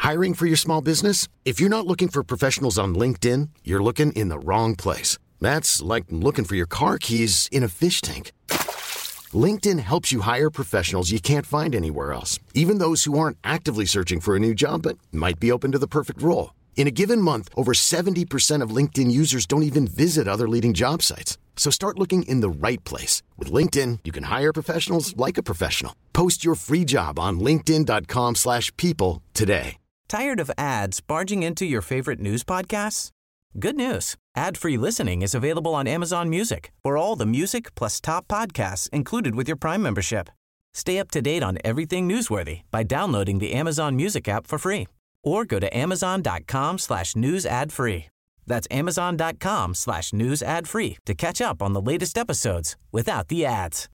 Hiring for your small business? If you're not looking for professionals on LinkedIn, you're looking in the wrong place. That's like looking for your car keys in a fish tank. LinkedIn helps you hire professionals you can't find anywhere else, even those who aren't actively searching for a new job but might be open to the perfect role. In a given month, over 70% of LinkedIn users don't even visit other leading job sites. So start looking in the right place. With LinkedIn, you can hire professionals like a professional. Post your free job on linkedin.com/people today. Tired of ads barging into your favorite news podcasts? Good news. Ad-free listening is available on Amazon Music for all the music plus top podcasts included with your Prime membership. Stay up to date on everything newsworthy by downloading the Amazon Music app for free or go to amazon.com/news ad free. That's amazon.com/news ad free to catch up on the latest episodes without the ads.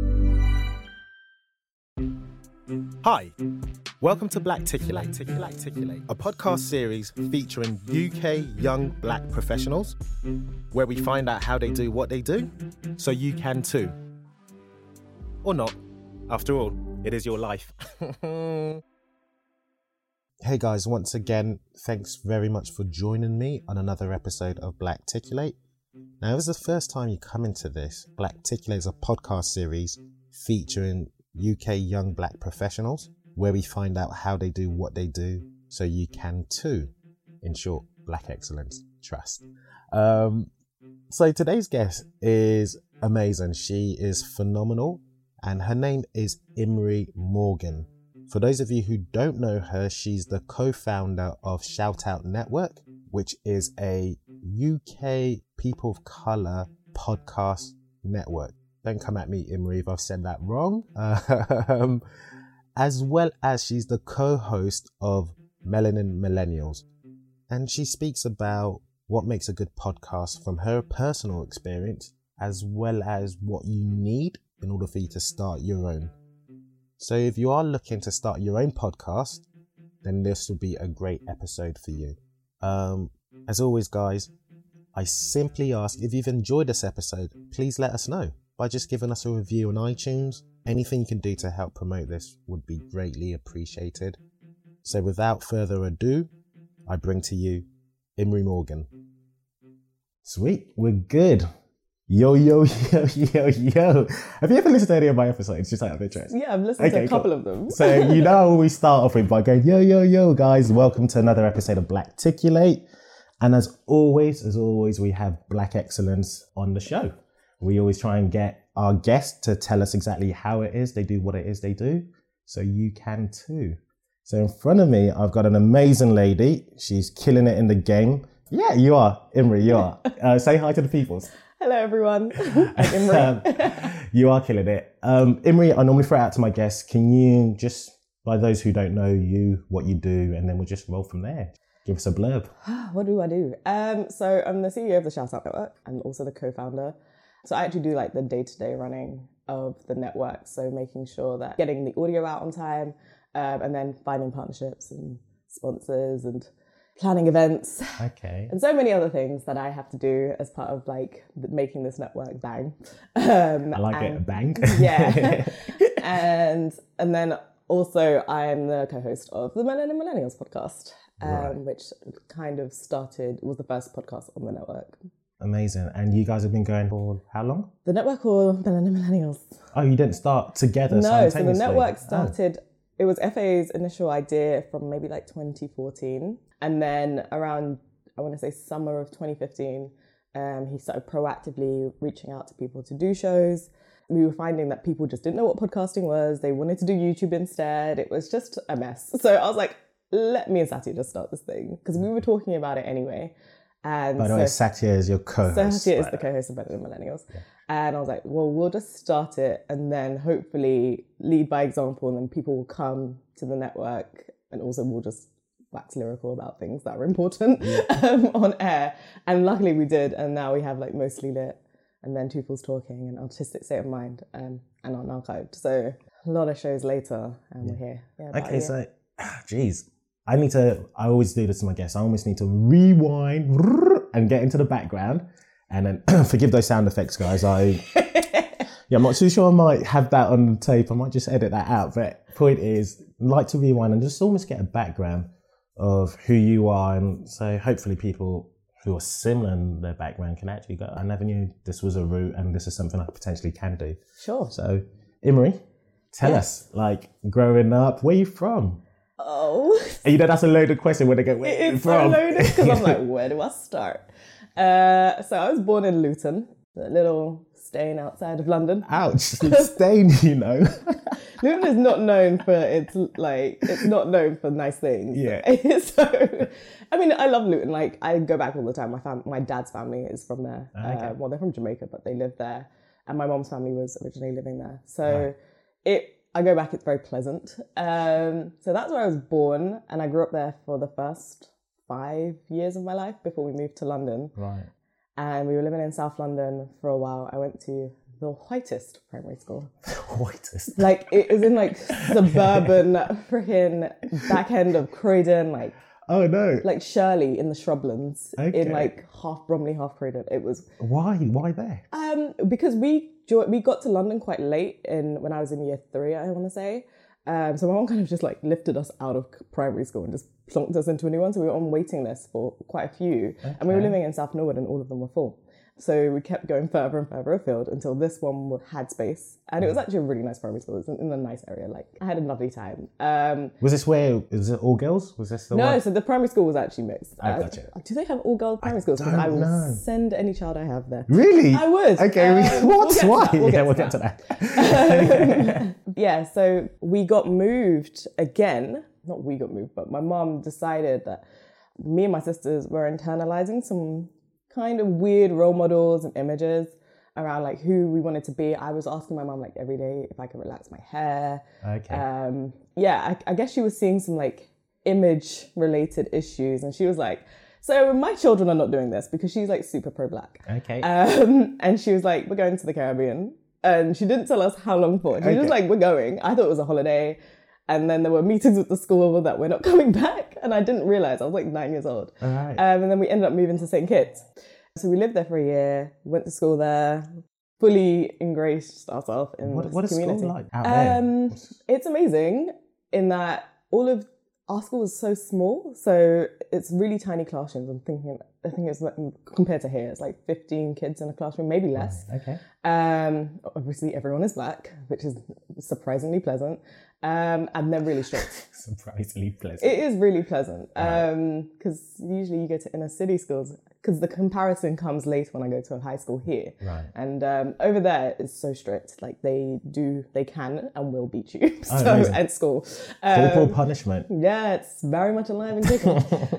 Hi, welcome to Blackticulate, a podcast series featuring UK young black professionals, where we find out how they do what they do, so you can too. Or not. After all, it is your life. Hey guys, once again, thanks very much for joining me on another episode of Blackticulate. Now, if it's the first time you come into this, Blackticulate is a podcast series featuring UK young black professionals, where we find out how they do what they do, so you can too. In short, Black Excellence Trust. So today's guest is amazing. She is phenomenal, and her name is Imri Morgan. For those of you who don't know her, she's the co-founder of Shout Out Network, which is a UK people of colour podcast network. Don't come at me, Imri, if I've said that wrong. As well as she's the co-host of Melanin Millennials. And she speaks about what makes a good podcast from her personal experience, as well as what you need in order for you to start your own. So if you are looking to start your own podcast, then this will be a great episode for you. As always, guys, I simply ask, if you've enjoyed this episode, please let us know by just giving us a review on iTunes. Anything you can do to help promote this would be greatly appreciated. So without further ado, I bring to you Imri Morgan. Sweet, we're good. Yo. Have you ever listened to any of my episodes, just out of interest? Yeah, I've listened to a couple of them. So you know we start off with by going, yo, guys, welcome to another episode of Blackticulate. And as always, we have Black Excellence on the show. We always try and get our guests to tell us exactly how it is they do what it is they do, so you can too. So in front of me, I've got an amazing lady. She's killing it in the game. Yeah, you are, Imri, you are. Say hi to the peoples. Hello, everyone. I'm Imri. You are killing it. Imri, I normally throw it out to my guests. Can you just, by those who don't know you, what you do, and then we'll just roll from there. Give us a blurb. What do I do? So I'm the CEO of the Shout Out Network. I'm also the co-founder. So I actually do like the day-to-day running of the network. So making sure that getting the audio out on time, and then finding partnerships and sponsors and planning events. Okay. And so many other things that I have to do as part of like making this network bang. I like it, bang. Yeah. and then also I'm the co-host of the Melanin Millennials podcast, which kind of was the first podcast on the network. Amazing. And you guys have been going for how long? The network or Melanin Millennials? Oh, you didn't start together simultaneously? No, so the network started, It was FA's initial idea from maybe like 2014. And then around, I want to say summer of 2015, he started proactively reaching out to people to do shows. We were finding that people just didn't know what podcasting was. They wanted to do YouTube instead. It was just a mess. So I was like, let me and Satya just start this thing. Because we were talking about it anyway. And by the way, Satya is your co-host. Satya is the co-host of Melanin Millennials. Yeah. And I was like, well, we'll just start it and then hopefully lead by example, and then people will come to the network, and also we'll just wax lyrical about things that are important on air. And luckily we did, and now we have like Mostly Lit, and then Two Fools Talking, and Artistic State of Mind, and Unarchived. So a lot of shows later, and we're here. Yeah, okay, so, geez. I always do this to my guests. I almost need to rewind and get into the background. And then, forgive those sound effects, guys. I'm not too sure I might have that on the tape. I might just edit that out. But point is, I like to rewind and just almost get a background of who you are, and so hopefully people who are similar in their background can actually go, I never knew this was a route and this is something I potentially can do. Sure. So, Imri, tell us, like, growing up, where are you from? Oh. And you know, that's a loaded question when they go, where are you from? It's so loaded because I'm like, where do I start? So I was born in Luton, a little staying outside of London. Ouch, Stain, you know. Luton is not known for it's not known for nice things. Yeah. So, I mean, I love Luton. Like, I go back all the time. My dad's family is from there. Okay. Well, they're from Jamaica, but they live there. And my mom's family was originally living there. So I go back, it's very pleasant. So that's where I was born. And I grew up there for the first 5 years of my life before we moved to London. Right. And we were living in South London for a while. I went to the whitest primary school. Whitest? Like, it was in like suburban freaking back end of Croydon, like, oh no. like Shirley in the shrublands, Okay. in like half Bromley, half Croydon. It was Why there? because we got to London quite late when I was in year 3, I want to say. So my mom kind of just like lifted us out of primary school and just plonked us into a new one. So we were on waiting lists for quite a few, and we were living in South Norwood, and all of them were full. So we kept going further and further afield until this one had space. And it was actually a really nice primary school. It was in a nice area. Like, I had a lovely time. Was it all girls? Was this the No, one? so the primary school was actually mixed. I gotcha. Do they have all girls primary schools? Because don't I will know. send any child I have there. Really? I would. Okay, We'll get to why? that. We'll get to that. Yeah, so we got moved again. Not we got moved, but my mom decided that me and my sisters were internalizing some kind of weird role models and images around like who we wanted to be. I was asking my mom like every day if I could relax my hair. Okay. I guess she was seeing some like image related issues, and she was like, so my children are not doing this, because she's like super pro-black. Okay. And she was like, we're going to the Caribbean. And she didn't tell us how long for. She was just like, we're going. I thought it was a holiday. And then there were meetings with the school that we're not coming back. And I didn't realize, I was like 9 years old. All right. And then we ended up moving to St. Kitts. So we lived there for a year, went to school there, fully ingratiated ourselves in this What is community. school like out there? It's amazing in that our school was so small. So it's really tiny classrooms. I think it's like, compared to here, it's like 15 kids in a classroom, maybe less. Okay. Obviously everyone is black, which is surprisingly pleasant. And they're really strict. Surprisingly pleasant. It is really pleasant. Because usually you go to inner city schools, because the comparison comes later when I go to a high school here. Right. And over there it's so strict. Like they can and will beat you. Amazing. At school. Corporal punishment. Yeah, it's very much alive and kicking.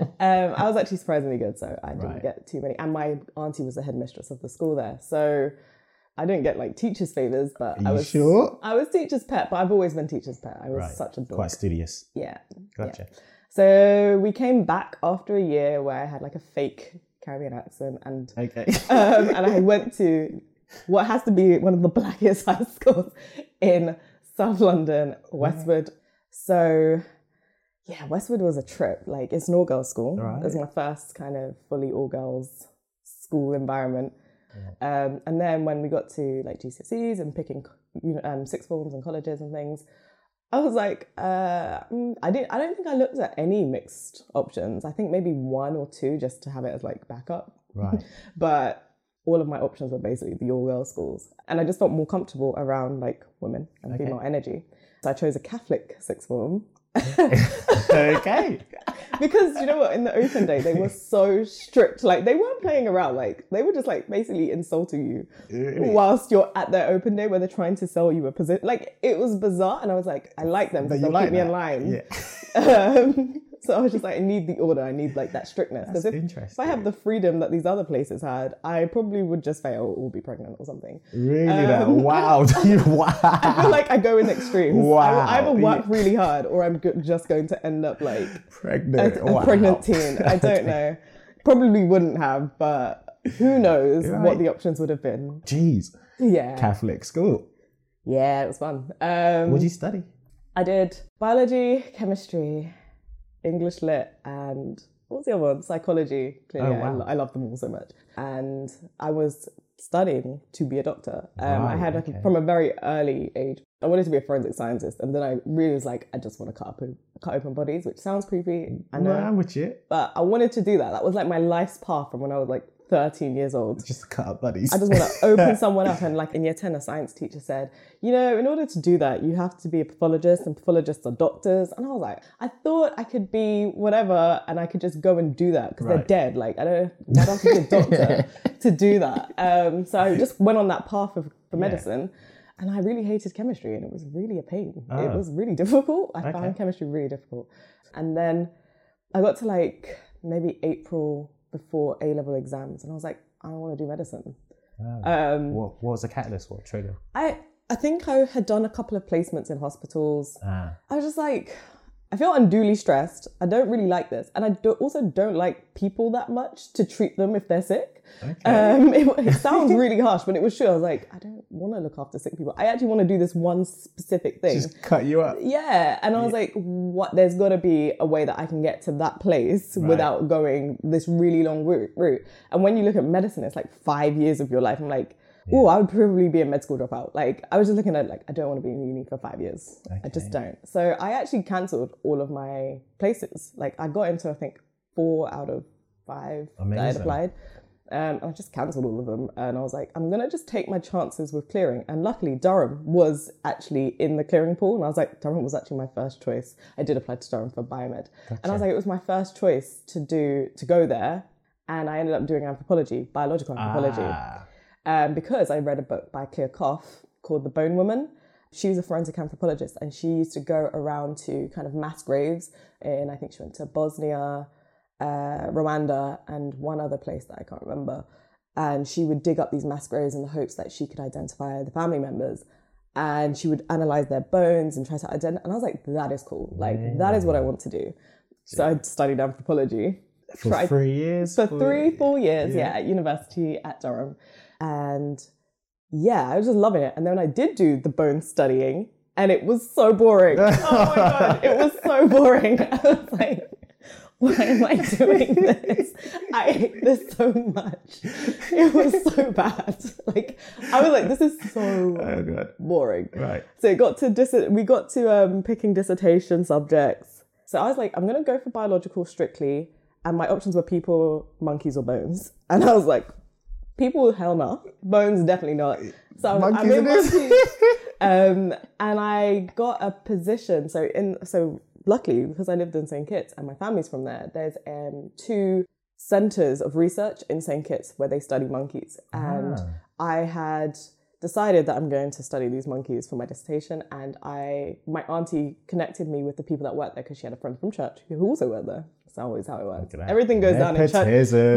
I was actually surprisingly good, so I didn't get too many. And my auntie was the headmistress of the school there, so I didn't get like teacher's favours, but Are you sure? I was teacher's pet, but I've always been teacher's pet. I was such a dork. Quite studious. Yeah. Gotcha. Yeah. So we came back after a year where I had like a fake Caribbean accent, and Okay. and I went to what has to be one of the blackest high schools in South London, Westwood. So yeah, Westwood was a trip. Like, it's an all-girls school. Right. It was my first kind of fully all-girls school environment. Yeah. And then when we got to like GCSEs and picking sixth forms and colleges and things, I was like, I don't think I looked at any mixed options. I think maybe 1 or 2 just to have it as like backup. Right. But all of my options were basically the all-girls schools. And I just felt more comfortable around like women and female energy. So I chose a Catholic sixth form. Okay. Because you know what, in the open day they were so strict. Like, they weren't playing around. Like, they were just like basically insulting you whilst you're at their open day where they're trying to sell you a position. Like, it was bizarre, and I was like, I like them because they'll keep me in line. Yeah. So I was just like, I need the order. I need like that strictness. Because if I have the freedom that these other places had, I probably would just fail or be pregnant or something. Really? Wow. Wow. I feel like I go in extremes. Wow. I will either work really hard or I'm just going to end up like pregnant. A pregnant teen. I don't know. Probably wouldn't have, but who knows what the options would have been. Jeez. Yeah. Catholic school. Yeah, it was fun. What did you study? I did biology, chemistry, English lit, and what was the other one? Psychology. Clearly, I love them all so much. And I was studying to be a doctor. I had from a very early age I wanted to be a forensic scientist, and then I really was like, I just want to cut open bodies, which sounds creepy, I know. I'm with you. But I wanted to do that. That was like my life's path from when I was like 13 years old. Just to cut up bodies. I just want to open someone up. And like in year 10, a science teacher said, you know, in order to do that, you have to be a pathologist, and pathologists are doctors. And I was like, I thought I could be whatever and I could just go and do that because they're dead. Like, I don't have to be a doctor to do that. So I just went on that path for medicine. And I really hated chemistry, and it was really a pain. Oh. It was really difficult. I found chemistry really difficult. And then I got to like maybe April before A-level exams, and I was like, I want to do medicine. Oh. What was the catalyst? What trigger? I think I had done a couple of placements in hospitals. I was just like, I feel unduly stressed. I don't really like this. And I also don't like people that much to treat them if they're sick. Okay. It sounds really harsh, but it was true. I was like, I don't want to look after sick people. I actually want to do this one specific thing. Just cut you up. Yeah. And I was like, what? There's got to be a way that I can get to that place without going this really long route. And when you look at medicine, it's like 5 years of your life. I'm like, oh, I would probably be a med school dropout. Like, I was just looking at like, I don't want to be in uni for 5 years. Okay. I just don't. So I actually cancelled all of my places. Like, I got into, I think, 4 out of 5 that I had applied. And I just cancelled all of them. And I was like, I'm going to just take my chances with clearing. And luckily, Durham was actually in the clearing pool. And I was like, Durham was actually my first choice. I did apply to Durham for biomed. Gotcha. And I was like, it was my first choice to go there. And I ended up doing anthropology, biological anthropology. Because I read a book by Claire Koff called The Bone Woman. She was a forensic anthropologist, and she used to go around to kind of mass graves in, I think she went to Bosnia, Rwanda, and one other place that I can't remember. And she would dig up these mass graves in the hopes that she could identify the family members. And she would analyze their bones and try to identify. And I was like, that is cool. Like, that is what I want to do. So I studied anthropology. For 3 years? For 4 years, at university at Durham. And yeah, I was just loving it. And then I did do the bone studying, and it was so boring. Oh my God, it was so boring. I was like, why am I doing this? I hate this so much. It was so bad. Like, I was like, this is so boring. Right. So we got to picking dissertation subjects. So I was like, I'm going to go for biological strictly. And my options were people, monkeys, or bones. And I was like, people, hell no. Bones, definitely not. So I made monkeys. And I got a position. So luckily, because I lived in St. Kitts and my family's from there, there's 2 centres of research in St. Kitts where they study monkeys. And I had decided that I'm going to study these monkeys for my dissertation. And my auntie connected me with the people that worked there because she had a friend from church who also worked there. That's always how it works. Everything goes down in church.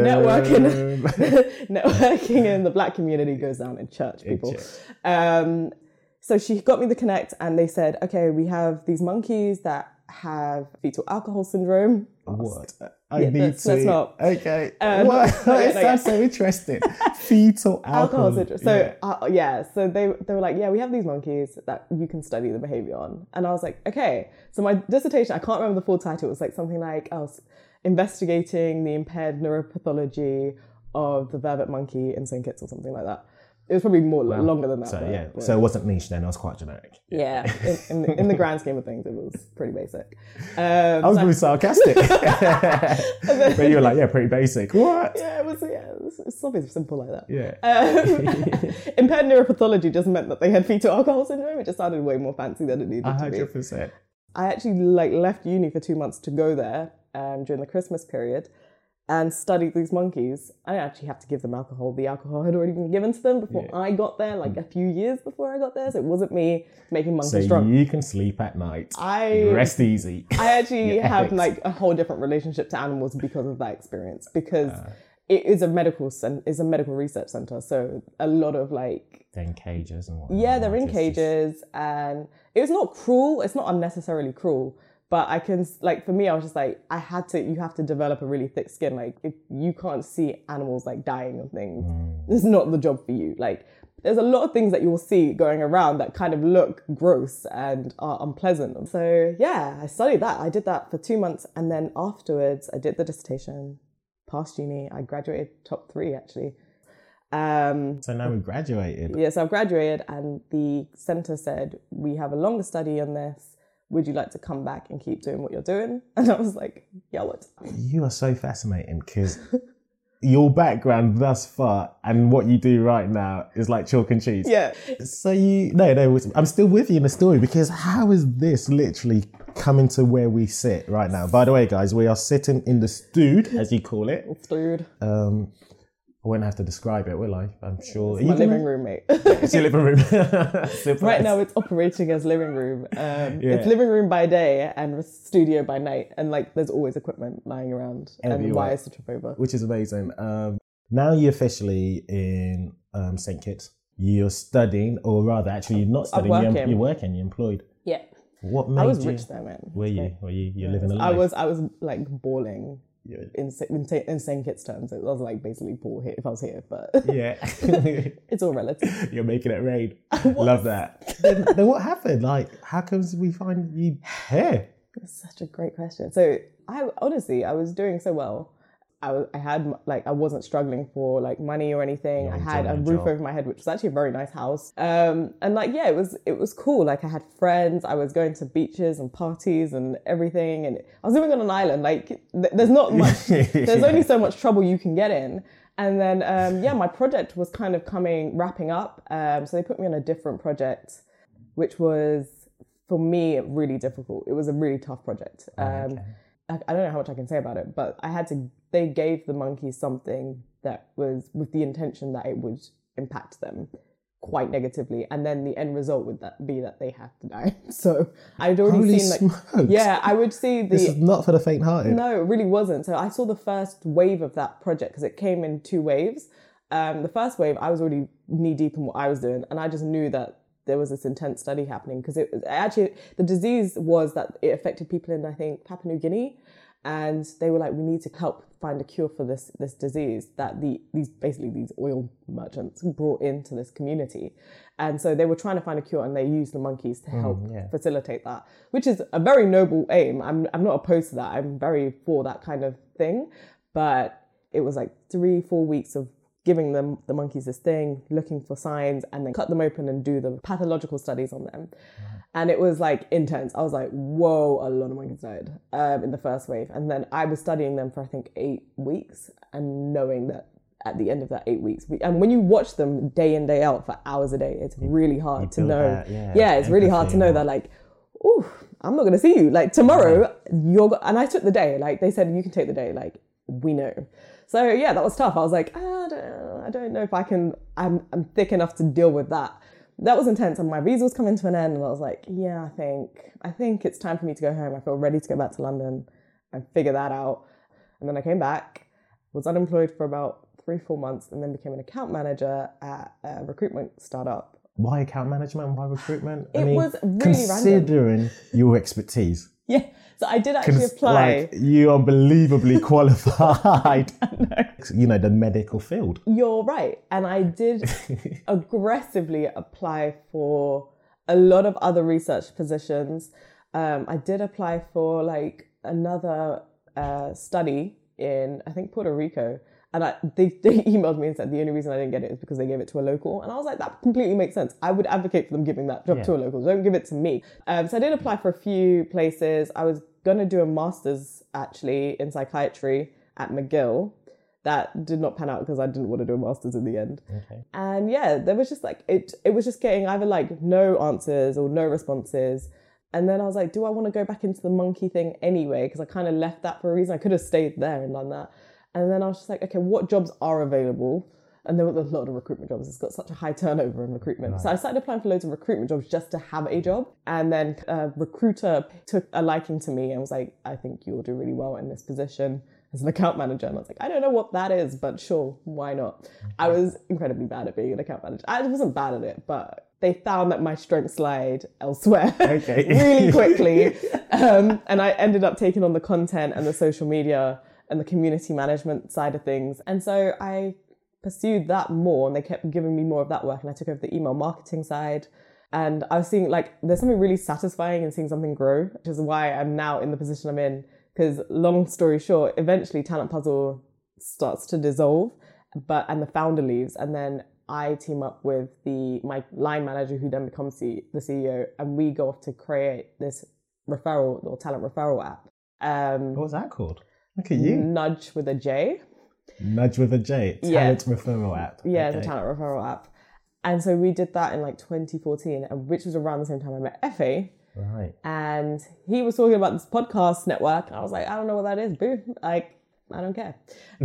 Networking in the Black community goes down in church, people. So she got me the connect, and they said, okay, we have these monkeys that have fetal alcohol syndrome. What? Let's not. Okay. What? It sounds so interesting. Fetal alcohol syndrome. So so they were like, yeah, we have these monkeys that you can study the behavior on. And I was like, okay. So my dissertation, I can't remember the full title. It was like something like, I was investigating the impaired neuropathology of the vervet monkey in St. Kitts or something like that. It was probably longer than that. So so it wasn't niche then, it was quite generic. Yeah, in the grand scheme of things, it was pretty basic. I was really sarcastic. But you were like, yeah, pretty basic. What? Yeah, it was something simple like that. Yeah. Impaired neuropathology just meant that they had fetal alcohol syndrome. It just sounded way more fancy than it needed to be. 100%. I actually left uni for 2 months to go there during the Christmas period and studied these monkeys. I didn't actually have to give them alcohol. The alcohol had already been given to them before I got there, like a few years before I got there. So it wasn't me making monkeys drunk. So you can sleep at night. Rest easy. I actually have like a whole different relationship to animals because of that experience. Because it is a medical research center. So a lot of like... They're in cages and whatnot. Yeah, they're in cages. And it's not cruel. It's not unnecessarily cruel. But I can, like, for me, I was just like, you have to develop a really thick skin. Like, if you can't see animals, like, dying of things, this is not the job for you. Like, there's a lot of things that you'll see going around that kind of look gross and are unpleasant. So, yeah, I studied that. I did that for 2 months. And then afterwards, I did the dissertation, passed uni. I graduated top 3, actually. So now we graduated. Yes, I've graduated, and the centre said, we have a longer study on this. Would you like to come back and keep doing what you're doing? And I was like, yeah, what? You are so fascinating because your background thus far and what you do right now is like chalk and cheese. Yeah. So I'm still with you in the story, because how is this literally coming to where we sit right now? By the way, guys, we are sitting in the stood, as you call it. Dude. I won't have to describe it, will I? I'm sure. It's my living room, mate. It's your living room. Right now it's operating as living room. It's living room by day and studio by night. And like there's always equipment lying around and wires to trip over. Which is amazing. Now you're officially in St. Kitts. You're studying, or rather actually you're not studying, you're working, you're employed. Yeah. What made I was rich there, man. Were you living a life? I was like balling. In St. Kitts terms, it was like basically poor here if I was here, but yeah, it's all relative. You're making it rain. Love that. Then what happened? Like, how comes we find you here? That's such a great question. So I was doing so well. I wasn't struggling for like money or anything. I had a roof over my head, which was actually a very nice house. And like, yeah, it was cool. Like I had friends, I was going to beaches and parties and everything. And I was living on an island. Like there's not much, there's only so much trouble you can get in. And then, my project was kind of wrapping up. So they put me on a different project, which was for me really difficult. It was a really tough project. I don't know how much I can say about it, but they gave the monkeys something that was with the intention that it would impact them quite negatively. And then the end result would be that they have to die. So I'd already seen smokes. Yeah, I would see This is not for the faint-hearted. No, it really wasn't. So I saw the first wave of that project because it came in 2 waves. The first wave, I was already knee deep in what I was doing. And I just knew that there was this intense study happening because the disease was that it affected people in, I think, Papua New Guinea. And they were like, we need to help find a cure for this disease that these oil merchants brought into this community. And so they were trying to find a cure, and they used the monkeys to help facilitate that, which is a very noble aim. I'm not opposed to that. I'm very for that kind of thing. But it was like 3-4 weeks of giving them the monkeys this thing, looking for signs, and then cut them open and do the pathological studies on them. And it was like intense. I was like, whoa, a lot of monkeys died in the first wave. And then I was studying them for, I think, 8 weeks, and knowing that at the end of that 8 weeks, and when you watch them day in, day out for hours a day, it's really hard to know. It's really hard to know that, like, ooh, I'm not going to see you. Like tomorrow, and I took the day. Like they said, you can take the day. Like, we know. So yeah, that was tough. I was like, I don't know if I'm thick enough to deal with that. That was intense, and my visa was coming to an end, and I was like, yeah, I think it's time for me to go home. I feel ready to go back to London and figure that out. And then I came back, was unemployed for about 3-4 months, and then became an account manager at a recruitment startup. Why account management? Why recruitment? It was really considering random. Your expertise. Yeah. So I did actually apply. Like, you unbelievably qualified. You know, the medical field. You're right. And I did aggressively apply for a lot of other research positions. I did apply for like another study in, I think, Puerto Rico. And they emailed me and said the only reason I didn't get it is because they gave it to a local. And I was like, that completely makes sense. I would advocate for them giving that job to a local. Don't give it to me. So I did apply for a few places. I was going to do a master's, actually, in psychiatry at McGill. That did not pan out because I didn't want to do a master's in the end. Okay. And yeah, there was just like, it was just getting either like no answers or no responses. And then I was like, do I want to go back into the monkey thing anyway? Because I kind of left that for a reason. I could have stayed there and done that. And then I was just like, okay, what jobs are available? And there were a lot of recruitment jobs. It's got such a high turnover in recruitment. Right. So I started applying for loads of recruitment jobs just to have a job. And then a recruiter took a liking to me and was like, I think you'll do really well in this position as an account manager. And I was like, I don't know what that is, but sure, why not? Okay. I was incredibly bad at being an account manager. I wasn't bad at it, but they found that my strengths lied elsewhere really quickly. And I ended up taking on the content and the social media and the community management side of things. And so I pursued that more, and they kept giving me more of that work, and I took over the email marketing side. And I was seeing like, there's something really satisfying in seeing something grow, which is why I'm now in the position I'm in. Because long story short, eventually Talent Puzzle starts to dissolve. and the founder leaves, and then I team up with my line manager, who then becomes the CEO, and we go off to create this referral or talent referral app. What was that called? Look at you. Nudge with a J. Nudge with a J. Talent referral app. Yeah, okay. It's a talent referral app. And so we did that in like 2014, which was around the same time I met Efe. Right. And he was talking about this podcast network. I was like, I don't know what that is, boo. Like, I don't care.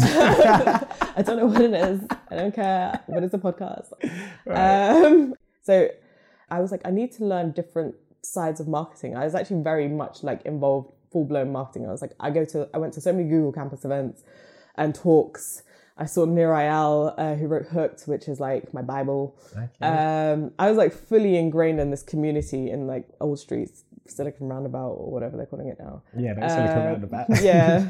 I don't know what it is. I don't care. What is a podcast? Right. So I was like, I need to learn different sides of marketing. I was actually very much like involved, full-blown marketing. I was like, I went to so many Google Campus events and talks. I saw Nir Eyal, who wrote Hooked, which is like my Bible. Okay. I was like fully ingrained in this community in like Old Streets, Silicon Roundabout, or whatever they're calling it now. Yeah, that's Silicon Roundabout. Yeah.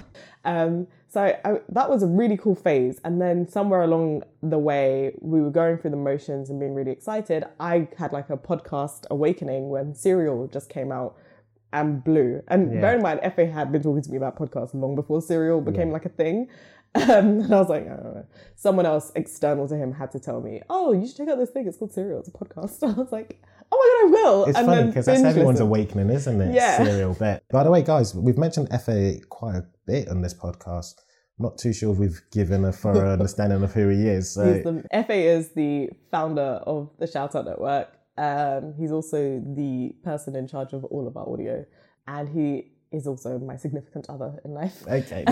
So that was a really cool phase. And then somewhere along the way, we were going through the motions and being really excited. I had like a podcast awakening when Serial just came out and blew. And bear in mind, Efe had been talking to me about podcasts long before Serial became like a thing. And I was like, I don't know. Someone else external to him had to tell me, oh, you should check out this thing. It's called Serial. It's a podcast. I was like, oh my God, I will. It's funny because that's everyone's awakening, isn't it? Yeah. Serial bet. By the way, guys, we've mentioned Efe quite a bit on this podcast. I'm not too sure if we've given a thorough understanding of who he is. So. Efe is the founder of the Shout Out Network. He's also the person in charge of all of our audio. And he is also my significant other in life. Okay.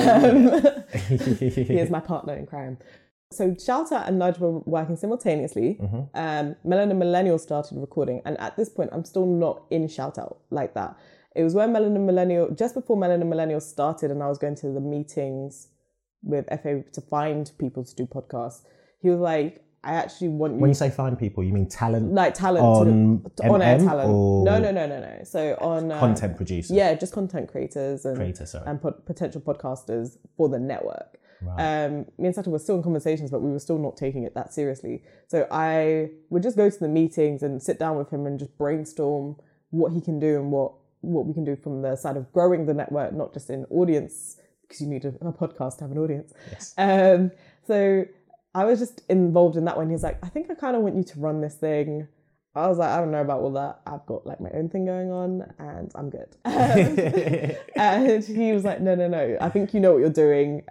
He is my partner in crime. So Shout Out and Nudge were working simultaneously. Melanin Millennial started recording. And at this point, I'm still not in Shout Out like that. It was when just before Melanin Millennial started, and I was going to the meetings with Efe to find people to do podcasts. He was like, I actually want you... When you say find people, you mean talent? Like talent. On on-air talent. Or No. So on... content producers? Yeah, just content creators and potential podcasters for the network. Right. Me and Sato were still in conversations, but we were still not taking it that seriously. So I would just go to the meetings and sit down with him and just brainstorm what he can do and what we can do from the side of growing the network, not just in audience, because you need a podcast to have an audience. Yes. So I was just involved in that one. He's like, I think I kind of want you to run this thing. I was like, I don't know about all that. I've got like my own thing going on and I'm good. And he was like, no. I think you know what you're doing.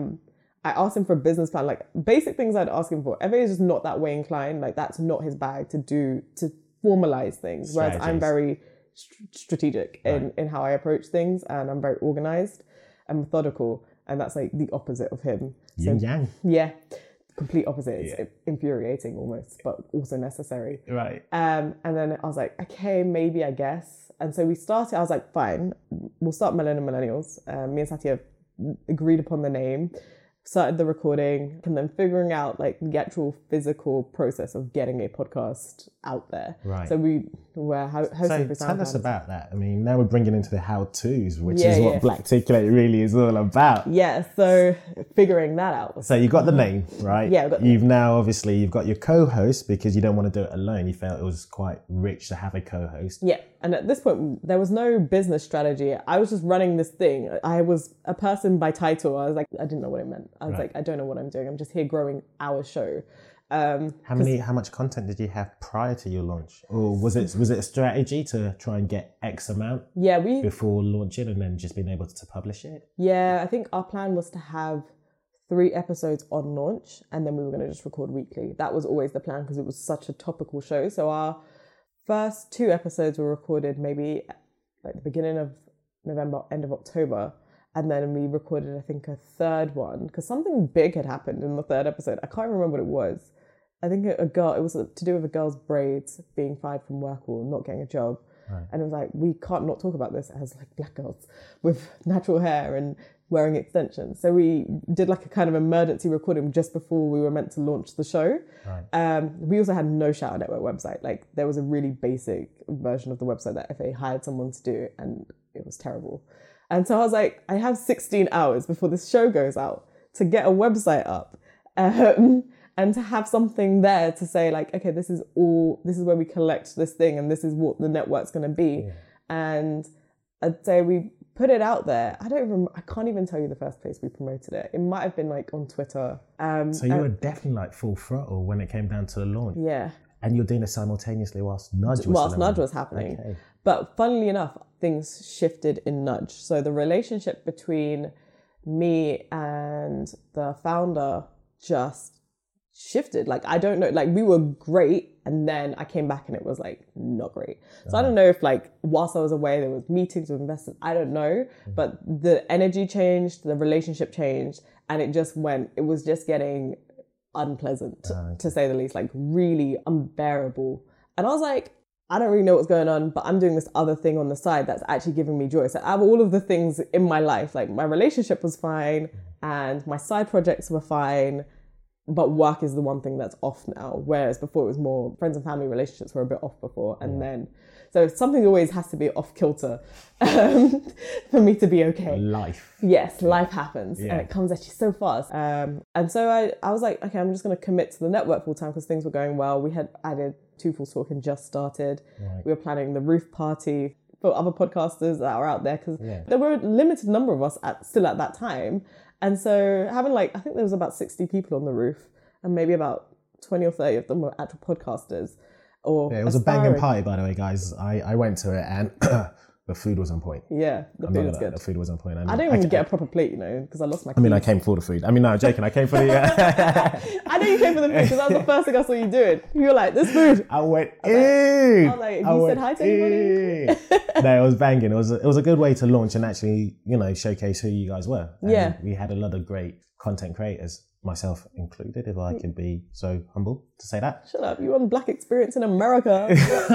I asked him for a business plan, like basic things I'd ask him for. Efe is just not that way inclined. Like that's not his bag to formalize things. Whereas I'm very strategic in how I approach things, and I'm very organized and methodical. And that's like the opposite of him. Yin yang. Yeah. Complete opposite. It's infuriating almost, but also necessary. Right. And then I was like, okay, maybe I guess. And so we started, I was like, fine, we'll start Melanin Millennials. Me and Satya agreed upon the name, started the recording, and then figuring out like the actual physical process of getting a podcast out there. Right. So we were hosting for SoundCloud. Tell us about that. I mean, now we're bringing into the how-tos, which is what Blackticulate really is all about. Yeah, so figuring that out. So you got the name, right? Yeah, you've got your co-host because you don't want to do it alone. You felt it was quite rich to have a co-host. Yeah, and at this point, there was no business strategy. I was just running this thing. I was a person by title. I was like, I didn't know what it meant. I was like, I don't know what I'm doing. I'm just here growing our show. How much content did you have prior to your launch, or was it a strategy to try and get X amount? Yeah, before launching and then just being able to publish it. Yeah, I think our plan was to have 3 episodes on launch, and then we were going to just record weekly. That was always the plan because it was such a topical show. So our first 2 episodes were recorded maybe like the beginning of November, end of October. And then we recorded, I think, a 3rd one because something big had happened in the 3rd episode. I can't remember what it was. I think it was to do with a girl's braids being fired from work or not getting a job. Right. And it was like, we can't not talk about this as like black girls with natural hair and wearing extensions. So we did like a kind of emergency recording just before we were meant to launch the show. Right. We also had no Shout Out Network website. Like there was a really basic version of the website that Efe hired someone to do, and it was terrible. And so I was like, I have 16 hours before this show goes out to get a website up and to have something there to say like, okay, this is where we collect this thing and this is what the network's going to be. Yeah. And I'd say we put it out there. I can't even tell you the first place we promoted it. It might have been like on Twitter. So you were definitely like full throttle when it came down to the launch. Yeah. And you're doing it simultaneously whilst Nudge was happening. Okay. But funnily enough, things shifted in Nudge. So the relationship between me and the founder just shifted. Like, I don't know, like we were great, and then I came back and it was like not great. So I don't know if like whilst I was away there was meetings with investors, I don't know, but the energy changed, the relationship changed, and it was just getting unpleasant to say the least, like really unbearable. And I was like, I don't really know what's going on, but I'm doing this other thing on the side that's actually giving me joy. So out of all of the things in my life, like my relationship was fine and my side projects were fine, but work is the one thing that's off now. Whereas before it was more friends and family relationships were a bit off before. And then, so something always has to be off kilter for me to be okay. Life. Yes, life happens and it comes at you so fast. And so I was like, okay, I'm just going to commit to the network full time because things were going well. We had added Two Fools Talking just started. Right. We were planning the roof party for other podcasters that are out there because there were a limited number of us still at that time. And so having I think there was about 60 people on the roof and maybe about 20 or 30 of them were actual podcasters. It was a banging party, by the way, guys. I went to it and the food was on point. Yeah, the food was good. The food was on point. I didn't even get a proper plate, because I lost my keys. I mean, I came for the food. I mean, no, I'm joking. I came for the... I know you came for the food because that was the first thing I saw you doing. You were like, this food. I went, ew. I was like, have you said hi to anybody? No, it was banging. It was a good way to launch and actually, showcase who you guys were. And we had a lot of great content creators, myself included, if I could be so humble to say that. Shut up, you won Black Experience in America.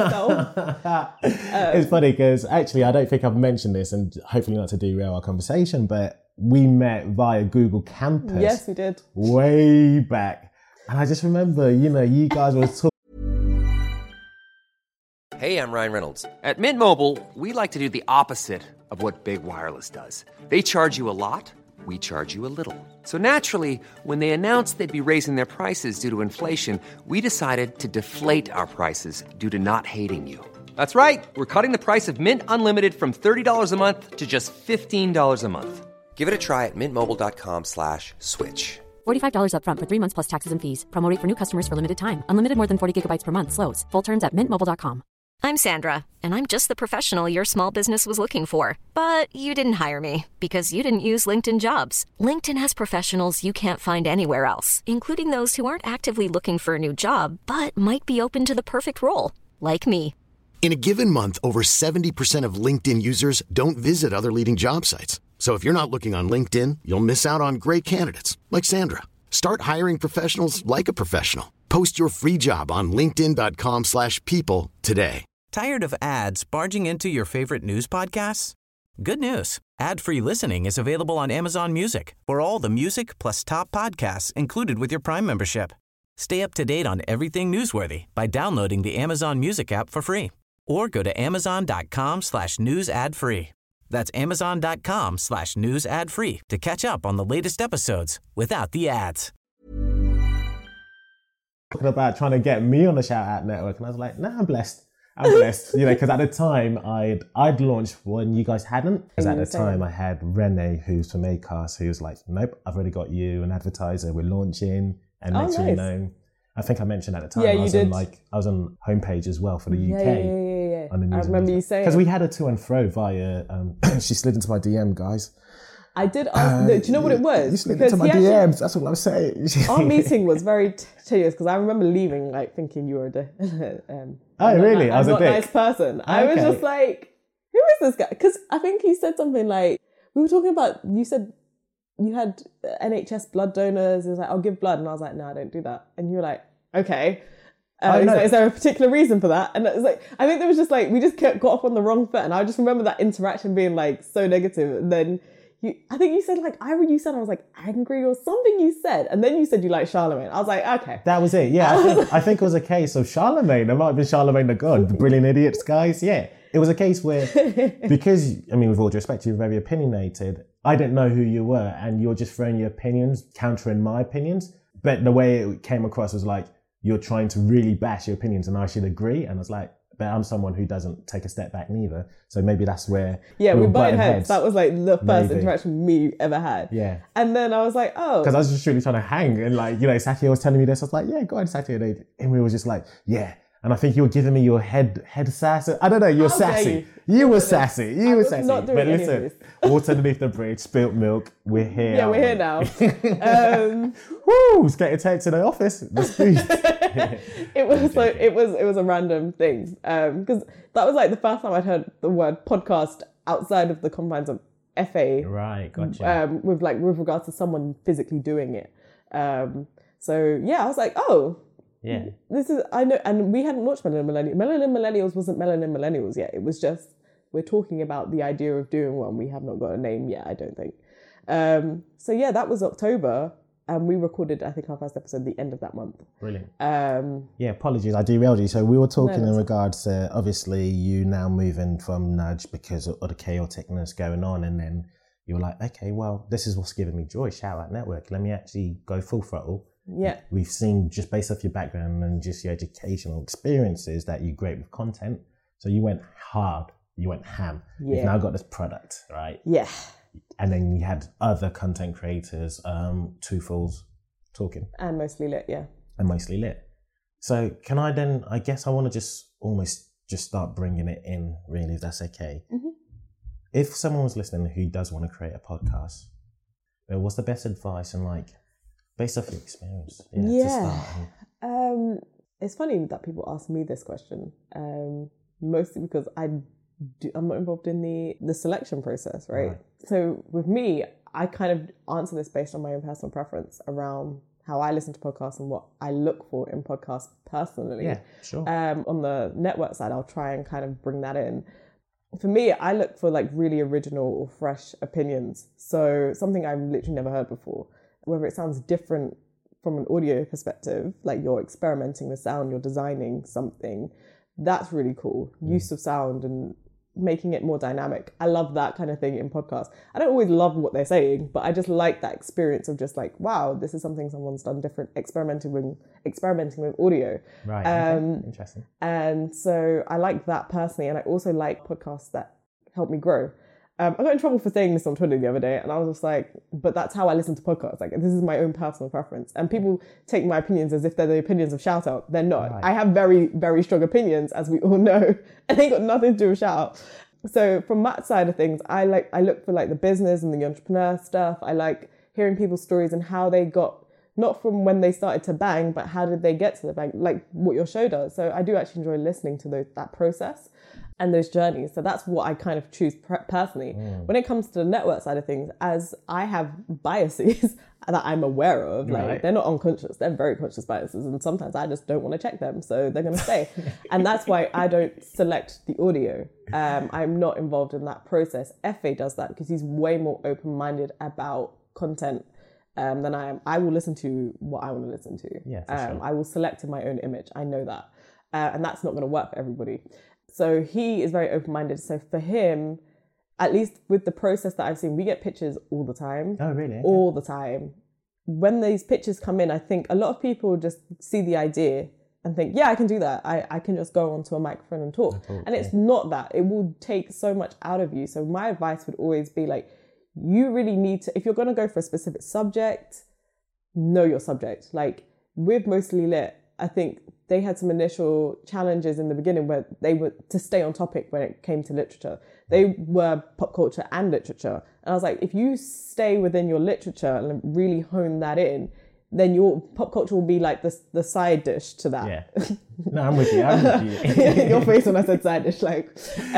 It's funny because actually I don't think I've mentioned this, and hopefully not to derail our conversation, but we met via Google Campus. Yes, we did. Way back. And I just remember, you guys were talking. Hey, I'm Ryan Reynolds. At Mint Mobile, we like to do the opposite of what Big Wireless does. They charge you a lot. We charge you a little. So naturally, when they announced they'd be raising their prices due to inflation, we decided to deflate our prices due to not hating you. That's right. We're cutting the price of Mint Unlimited from $30 a month to just $15 a month. Give it a try at mintmobile.com/switch. $45 up front for 3 months plus taxes and fees. Promo rate for new customers for limited time. Unlimited more than 40 gigabytes per month slows. Full terms at mintmobile.com. I'm Sandra, and I'm just the professional your small business was looking for. But you didn't hire me because you didn't use LinkedIn Jobs. LinkedIn has professionals you can't find anywhere else, including those who aren't actively looking for a new job, but might be open to the perfect role, like me. In a given month, over 70% of LinkedIn users don't visit other leading job sites. So if you're not looking on LinkedIn, you'll miss out on great candidates like Sandra. Start hiring professionals like a professional. Post your free job on linkedin.com/people today. Tired of ads barging into your favorite news podcasts? Good news. Ad-free listening is available on Amazon Music for all the music plus top podcasts included with your Prime membership. Stay up to date on everything newsworthy by downloading the Amazon Music app for free or go to amazon.com/news ad free. That's amazon.com/news ad free to catch up on the latest episodes without the ads. Talking about trying to get me on the Shout Out Network, and I was like, nah, I'm blessed. Because at the time I'd launched when you guys hadn't. Because at the time I had Renee, who's from Acast, who was like, nope, I've already got you, an advertiser, we're launching. And next thing you know, I think I mentioned at the time, I was on homepage as well for the UK. Yeah. On the news, I remember you saying. Because we had a to and fro via, she slid into my DM, guys. I did ask, do you know what it was? You slid into my DMs, that's all I'm saying. Our meeting was very tedious because I remember leaving thinking you were really? I was a dick. Nice person. I was just like, who is this guy? Because I think he said something like, we were talking about, you said you had NHS blood donors. He was like, I'll give blood. And I was like, no, I don't do that. And you were like, okay. Is there a particular reason for that? And it was like, I think there was just we just got off on the wrong foot. And I just remember that interaction being so negative. And then I think you said I was angry or something you said. And then you said you like Charlemagne. I was like, okay. That was it. Yeah. I think it was a case of Charlemagne. It might have been Charlemagne the God, the brilliant idiots, guys. Yeah. It was a case where, because, with all due respect, you're very opinionated. I didn't know who you were and you're just throwing your opinions, countering my opinions. But the way it came across was you're trying to really bash your opinions and I should agree. And I was like, but I'm someone who doesn't take a step back neither. So maybe that's where we were butted heads. That was like the first Maybe. interaction me ever had. Yeah. And then I was like, oh. Because I was just really trying to hang, and like, you know, Satya was telling me this. I was like, yeah, go on, Satya. And Imri was just like, yeah. And I think you were giving me your head sass. I don't know, you were sassy. You were sassy. You were sassy. Not doing But any of listen, this. water underneath the bridge, spilt milk. We're here. Yeah, we're here now. Woo! It's getting taken to the office. The speed. It was a random thing. Because that was like the first time I'd heard the word podcast outside of the confines of FA. Right, gotcha. With regards to someone physically doing it. So yeah, I was like, oh. Yeah. I know, and we hadn't watched Melanin Millennials. Melanin Millennials wasn't Melanin Millennials yet. It was just, we're talking about the idea of doing one. We have not got a name yet, I don't think. So yeah, that was October, and we recorded, I think, our first episode the end of that month. Brilliant. Yeah, apologies, I derailed you. So we were talking in regards to, obviously, you now moving from Nudge because of the chaoticness going on, and then you were like, okay, well, this is what's giving me joy, Shout Out Network. Let me actually go full throttle. Yeah. We've seen, just based off your background and just your educational experiences, that you're great with content. So you went hard, you went ham. Yeah. You've now got this product, right? Yeah. And then you had other content creators, Two Fools Talking. And Mostly Lit, yeah. And Mostly Lit. So can I then, I guess I want to just almost just start bringing it in, really, if that's okay. Mm-hmm. If someone was listening who does want to create a podcast, what's the best advice and like, based off your experience, to start? It's funny that people ask me this question, mostly because I'm not involved in the selection process, right? So with me, I kind of answer this based on my own personal preference around how I listen to podcasts and what I look for in podcasts personally. Yeah, sure. On the network side, I'll try and kind of bring that in. For me, I look for like really original or fresh opinions. So something I've literally never heard before. Whether it sounds different from an audio perspective, like you're experimenting with sound, you're designing something, that's really cool. Use of sound and making it more dynamic. I love that kind of thing in podcasts. I don't always love what they're saying, but I just like that experience of just like, wow, this is something someone's done different, experimenting with audio. Right, okay. Interesting. And so I like that personally. And I also like podcasts that help me grow. I got in trouble for saying this on Twitter the other day, and I was just like, but that's how I listen to podcasts. Like, this is my own personal preference. And people take my opinions as if they're the opinions of Shout Out. They're not. Right. I have very, very strong opinions, as we all know, and they got nothing to do with Shout Out. So from that side of things, I look for like the business and the entrepreneur stuff. I like hearing people's stories and how they got, not from when they started to bang, but how did they get to the bang, like what your show does. So I do actually enjoy listening to that process and those journeys. So that's what I kind of choose personally. When it comes to the network side of things, as I have biases that I'm aware of, like they're not unconscious, they're very conscious biases. And sometimes I just don't want to check them. So they're going to stay. And that's why I don't select the audio. I'm not involved in that process. FA does that because he's way more open-minded about content than I am. I will listen to what I want to listen to. Yeah, for sure. I will select in my own image. I know that. And that's not going to work for everybody. So he is very open-minded. So for him, at least with the process that I've seen, we get pitches all the time. Oh, really? Okay. All the time. When these pitches come in, I think a lot of people just see the idea and think, yeah, I can do that. I can just go onto a microphone and talk. And it's not that. It will take so much out of you. So my advice would always be like, you really need to, if you're going to go for a specific subject, know your subject. Like with Mostly Lit, I think they had some initial challenges in the beginning where they were to stay on topic when it came to literature. They were pop culture and literature. And I was like, if you stay within your literature and really hone that in, then your pop culture will be like the side dish to that. Yeah. No, I'm with you. Your face when I said side dish, like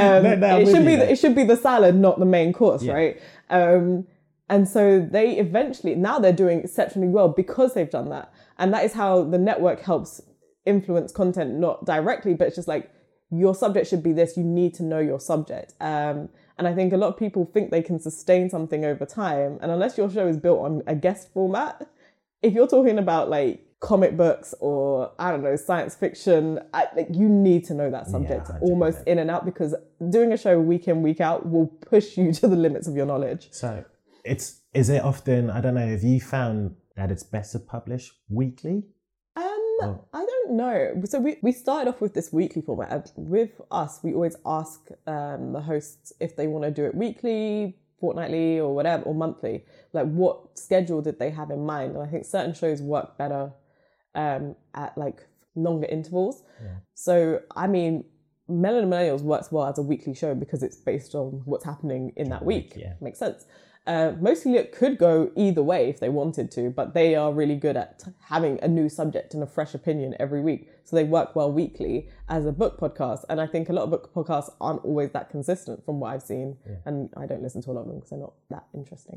it should be the salad, not the main course, right? And so they eventually, now they're doing exceptionally well because they've done that. And that is how the network helps influence content, not directly, but it's just like, your subject should be this, you need to know your subject. And I think a lot of people think they can sustain something over time. And unless your show is built on a guest format, if you're talking about like comic books or, I don't know, science fiction, you need to know that subject almost in and out, because doing a show week in, week out will push you to the limits of your knowledge. So is it often, I don't know, have you found that it's best to publish weekly? I don't don't know. So we started off with this weekly format. With us, we always ask the hosts if they want to do it weekly, fortnightly, or whatever, or monthly. Like, what schedule did they have in mind? And I think certain shows work better at like longer intervals. Yeah. So, I mean, Melanin Millennials works well as a weekly show because it's based on what's happening in that week. Yeah. Makes sense. Mostly it could go either way if they wanted to, but they are really good at having a new subject and a fresh opinion every week. So they work well weekly as a book podcast. And I think a lot of book podcasts aren't always that consistent from what I've seen. Yeah. And I don't listen to a lot of them because they're not that interesting.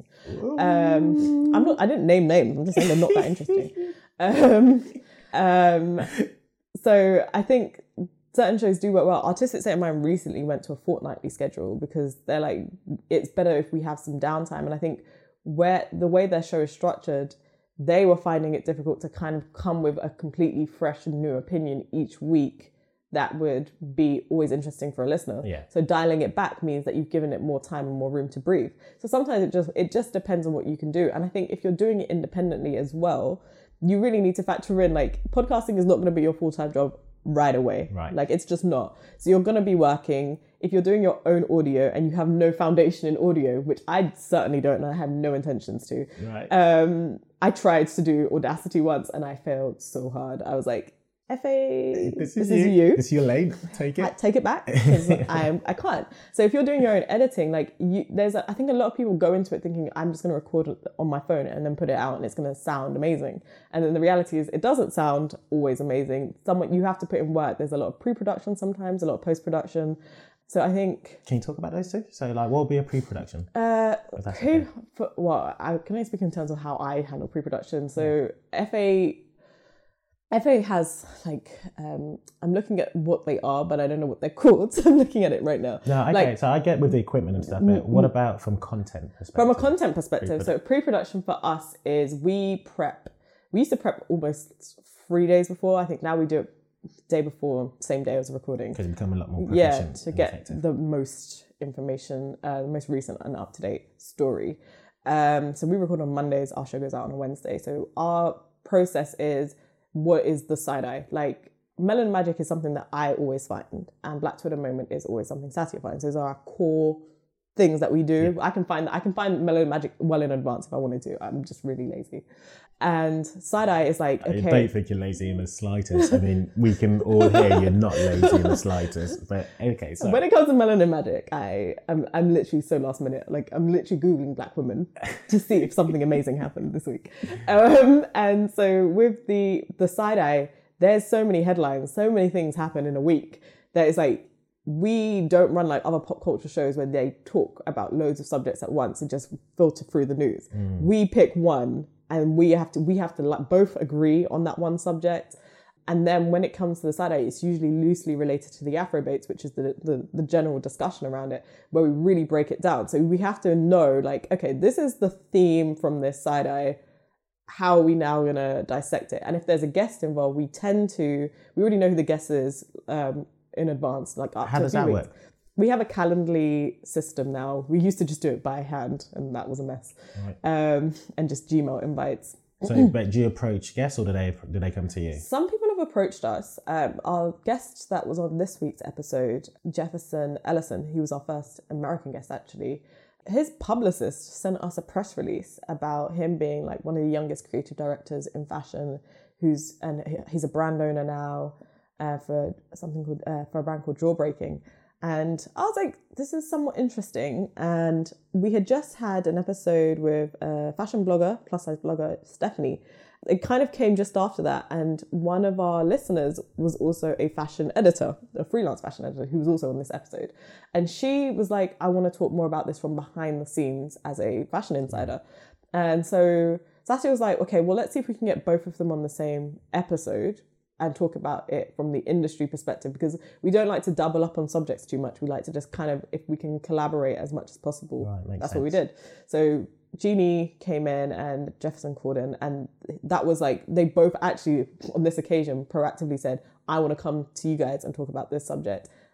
I didn't name names. I'm just saying they're not that interesting. So I think certain shows do work well. Artistic State of Mind recently went to a fortnightly schedule because they're like, it's better if we have some downtime. And I think the way their show is structured, they were finding it difficult to kind of come with a completely fresh and new opinion each week that would be always interesting for a listener. Yeah. So dialing it back means that you've given it more time and more room to breathe. So sometimes it just depends on what you can do. And I think if you're doing it independently as well, you really need to factor in, like, podcasting is not going to be your full-time job right away. Right. Like, it's just not. So you're going to be working. If you're doing your own audio and you have no foundation in audio, which I certainly don't, and I have no intentions to. Right. I tried to do Audacity once and I failed so hard. I was like, FA, this is you. It's your lane. Take it. Take it back because I can't. So if you're doing your own editing, like I think a lot of people go into it thinking I'm just going to record it on my phone and then put it out and it's going to sound amazing. And then the reality is it doesn't sound always amazing. You have to put in work. There's a lot of pre-production sometimes, a lot of post-production. So I think... Can you talk about those two? So like, what will be a pre-production? I can only speak in terms of how I handle pre-production. So FA has like, I'm looking at what they are, but I don't know what they're called. So I'm looking at it right now. No, okay. Like, so I get with the equipment and stuff, but what about from content perspective? From a content perspective, so pre-production for us is we used to prep almost 3 days before. I think now we do it day before, same day as recording. Because it's become a lot more proficient. Yeah, to get effective. The most information, the most recent and up-to-date story. So we record on Mondays, our show goes out on a Wednesday. So our process is, what is the side eye? Like, Melanin Magic is something that I always find, and Black Twitter Moment is always something Satya finds. Those are our core things that we do. Yeah. I can find Melanin Magic well in advance if I wanted to. I'm just really lazy. And side eye is like, okay. I don't think you're lazy in the slightest. I mean, we can all hear you're not lazy in the slightest. But okay, so when it comes to Melanin Magic, I'm literally so last minute. Like, I'm literally Googling Black women to see if something amazing happened this week. And so with the side eye, there's so many headlines, so many things happen in a week that it's like, we don't run like other pop culture shows where they talk about loads of subjects at once and just filter through the news. We pick one and we have to like both agree on that one subject. And then when it comes to the side eye, it's usually loosely related to the Afrobates, which is the general discussion around it, where we really break it down. So we have to know, like, okay, this is the theme from this side eye. How are we now going to dissect it? And if there's a guest involved, we already know who the guest is in advance. Like, how does that work? We have a Calendly system now. We used to just do it by hand, and that was a mess. Right. And just Gmail invites. So, but do you approach guests, or do they come to you? Some people have approached us. Our guest that was on this week's episode, Jefferson Ellison, he was our first American guest actually. His publicist sent us a press release about him being like one of the youngest creative directors in fashion, he's a brand owner now for a brand called Jawbreaking. And I was like, this is somewhat interesting. And we had just had an episode with a fashion blogger, plus size blogger, Stephanie. It kind of came just after that. And one of our listeners was also a fashion editor, a freelance fashion editor, who was also on this episode. And she was like, I want to talk more about this from behind the scenes as a fashion insider. And so Satya was like, okay, well, let's see if we can get both of them on the same episode and talk about it from the industry perspective, because we don't like to double up on subjects too much. We like to just kind of, if we can collaborate as much as possible, that's sense. What we did. So Jeannie came in and Jefferson called in, and that was like, they both actually on this occasion proactively said, I want to come to you guys and talk about this subject.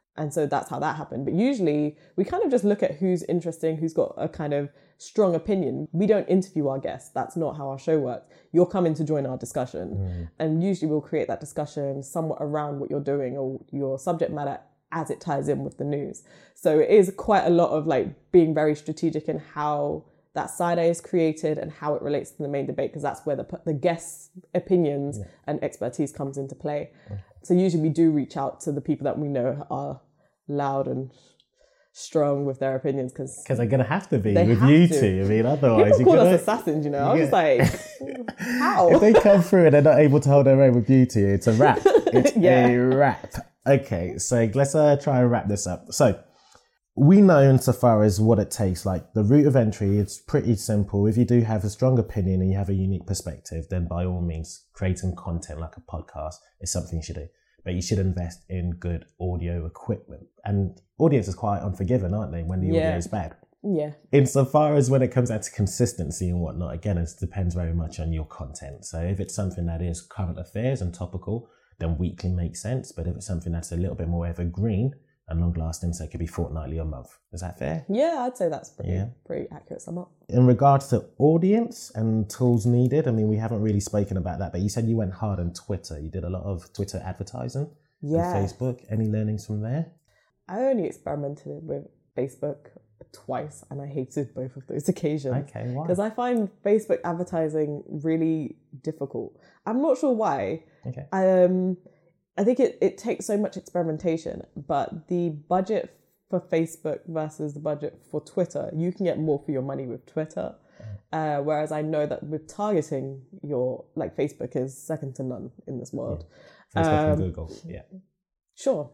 And so that's how that happened. But usually we kind of just look at who's interesting, who's got a kind of strong opinion. We don't interview our guests. That's not how our show works. You're coming to join our discussion. And usually we'll create that discussion somewhat around what you're doing or your subject matter as it ties in with the news. So it is quite a lot of like being very strategic in how that side eye is created and how it relates to the main debate, because that's where the guests' opinions and expertise comes into play. So usually we do reach out to the people that we know are loud and strong with their opinions, because they're going to have to be with you two. I mean, otherwise people call us assassins, you know. I was just like, how? If they come through and they're not able to hold their own with you two, it's a wrap. It's a wrap. Okay, so let's try and wrap this up. So we know insofar as what it takes, like the route of entry, it's pretty simple. If you do have a strong opinion and you have a unique perspective, then by all means, creating content like a podcast is something you should do. But you should invest in good audio equipment. And audiences are quite unforgiving, aren't they, when the audio is bad? Yeah. Insofar as when it comes down to consistency and whatnot, again, it depends very much on your content. So if it's something that is current affairs and topical, then weekly makes sense. But if it's something that's a little bit more evergreen and long lasting, so it could be fortnightly or month. Is that fair? Yeah, I'd say that's pretty accurate sum up. In regards to audience and tools needed, I mean, we haven't really spoken about that, but you said you went hard on Twitter. You did a lot of Twitter advertising and Facebook. Any learnings from there? I only experimented with Facebook twice and I hated both of those occasions. Okay, why? Because I find Facebook advertising really difficult. I'm not sure why. Okay. I think it takes so much experimentation, but the budget for Facebook versus the budget for Twitter, you can get more for your money with Twitter. Whereas I know that with targeting, Facebook is second to none in this world. Yeah. Facebook and Google, yeah. Sure.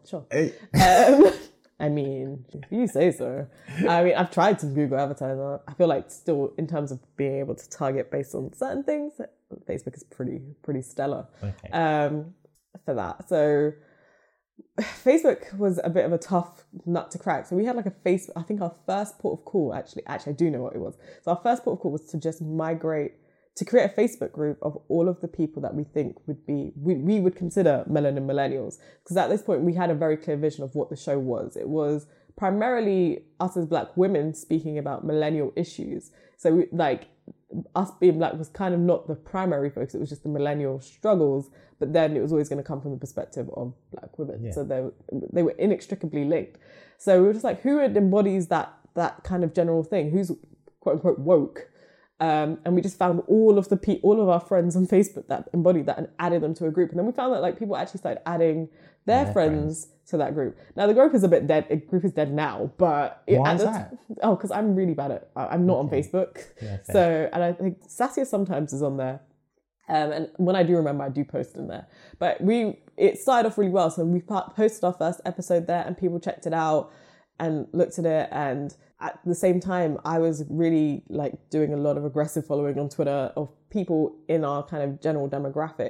I mean, if you say so. I mean, I've tried some Google advertising. I feel like still in terms of being able to target based on certain things, Facebook is pretty stellar. Okay. For that. So Facebook was a bit of a tough nut to crack. So we had like I think our first port of call, actually I do know what it was. So our first port of call was to just to create a Facebook group of all of the people that we think we would consider melanin millennials. Because at this point we had a very clear vision of what the show was. It was primarily us as Black women speaking about millennial issues. So us being Black was kind of not the primary focus. It was just the millennial struggles, but then it was always going to come from the perspective of Black women. Yeah. So they were inextricably linked. So we were just like, who embodies that kind of general thing? Who's quote unquote woke? And we just found all of our friends on Facebook that embodied that and added them to a group. And then we found that people actually started adding their friends to that group. Now the group is a bit dead. The group is dead now, but why is that? Because I'm really bad at. I'm not on Facebook, and I think Sassia sometimes is on there. And when I do remember, I do post in there. But it started off really well. So we posted our first episode there, and people checked it out and looked at it. And at the same time, I was really doing a lot of aggressive following on Twitter of people in our kind of general demographic.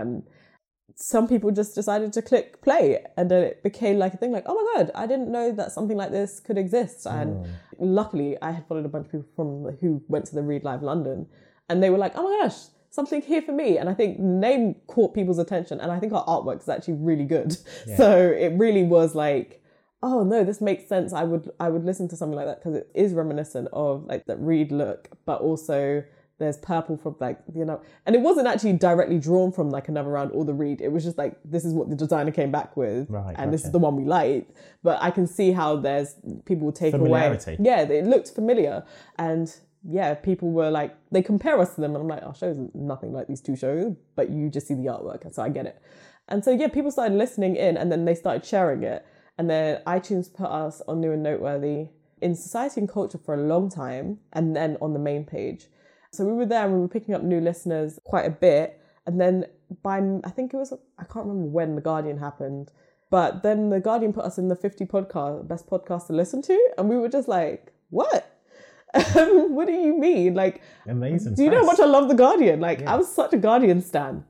Some people just decided to click play, and then it became like a thing oh my God, I didn't know that something like this could exist. And luckily I had followed a bunch of people who went to the Read Live London, and they were like, oh my gosh, something here for me. And I think the name caught people's attention, and I think our artwork is actually really good. Yeah. So it really was oh no, this makes sense. I would listen to something like that, because it is reminiscent of that Read look, but also there's purple from and it wasn't actually directly drawn from another round or the Read. It was just this is what the designer came back with, right, and this is the one we liked. But I can see how there's people will take away. Yeah, it looked familiar, and people were they compare us to them, and I'm like, our show's nothing like these two shows, but you just see the artwork, and so I get it. And so people started listening in, and then they started sharing it, and then iTunes put us on New and Noteworthy in Society and Culture for a long time, and then on the main page. So we were there and we were picking up new listeners quite a bit. And then I can't remember when The Guardian happened, but then The Guardian put us in the 50 best podcast to listen to. And we were just like, what? What do you mean? Amazing. Do you know how much I love The Guardian? I was such a Guardian stan.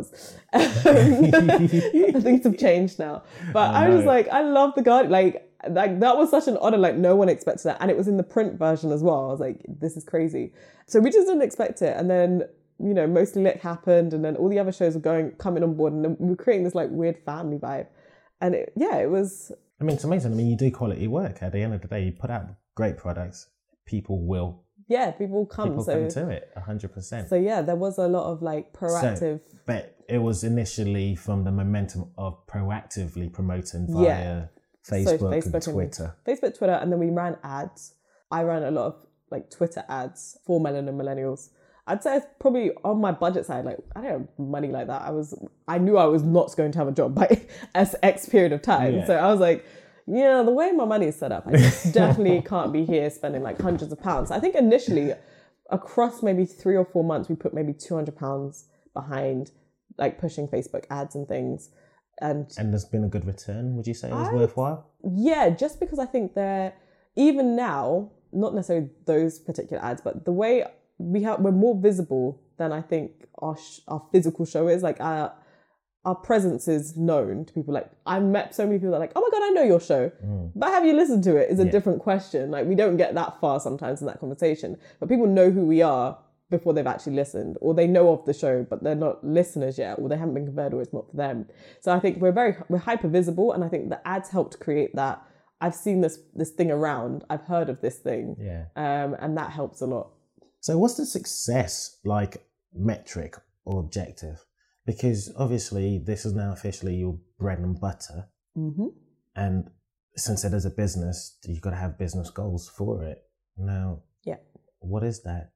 Things have changed now. But I was just I love The Guardian. That was such an honor. No one expected that, and it was in the print version as well. I was like, this is crazy. So we just didn't expect it, and then Mostly Lit happened, and then all the other shows were coming on board, and then we were creating this weird family vibe, and it was I mean, it's amazing. I mean, you do quality work. At the end of the day, you put out great products. People will come to it 100%. So yeah, there was a lot of like proactive. But it was initially from the momentum of proactively promoting via Facebook and Twitter. Facebook, Twitter, and then we ran ads. I ran a lot of like Twitter ads for Melanin Millennials. I'd say it's probably on my budget side. Like I don't have money like that. I knew I was not going to have a job by X period of time. Yeah. So I was like, yeah, the way my money is set up, I just definitely can't be here spending like hundreds of pounds. I think initially, across maybe 3 or 4 months, we put maybe £200 behind like pushing Facebook ads and things. And there's been a good return, would you say it was worthwhile? Yeah, just because I think they're, even now, not necessarily those particular ads, but the way we're more visible than I think our physical show is. Like our presence is known to people. Like I've met so many people that are like, oh my God, I know your show. But have you listened to it is a different question. Like we don't get that far sometimes in that conversation, but people know who we are before they've actually listened, or they know of the show, but they're not listeners yet, or they haven't been converted, or it's not for them. So I think we're hyper visible, and I think the ads helped create that. I've seen this thing around. I've heard of this thing. Yeah. And that helps a lot. So what's the success like metric or objective? Because obviously this is now officially your bread and butter. Mm-hmm. And since it is a business, you've got to have business goals for it. Now, what is that?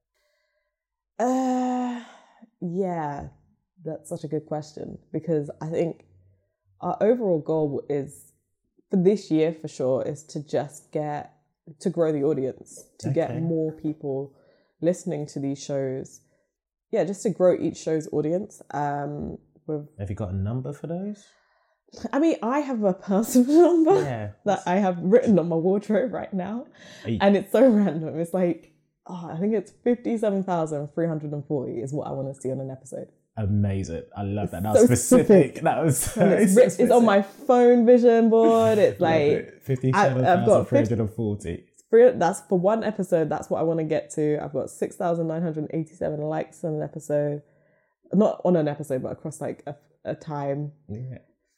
Yeah, that's such a good question, because I think our overall goal is, for this year for sure, is to just to grow the audience, to get more people listening to these shows. Yeah, just to grow each show's audience. Have you got a number for those? I mean, I have a personal number that I have written on my wardrobe right now. And it's so random. It's like, I think it's 57,340 is what I want to see on an episode. Amazing. I love that. That was specific. That was so specific. It's on my phone vision board. It's like 57,340. That's for one episode. That's what I want to get to. I've got 6,987 likes on an episode. Not on an episode, but across like a time. Yeah.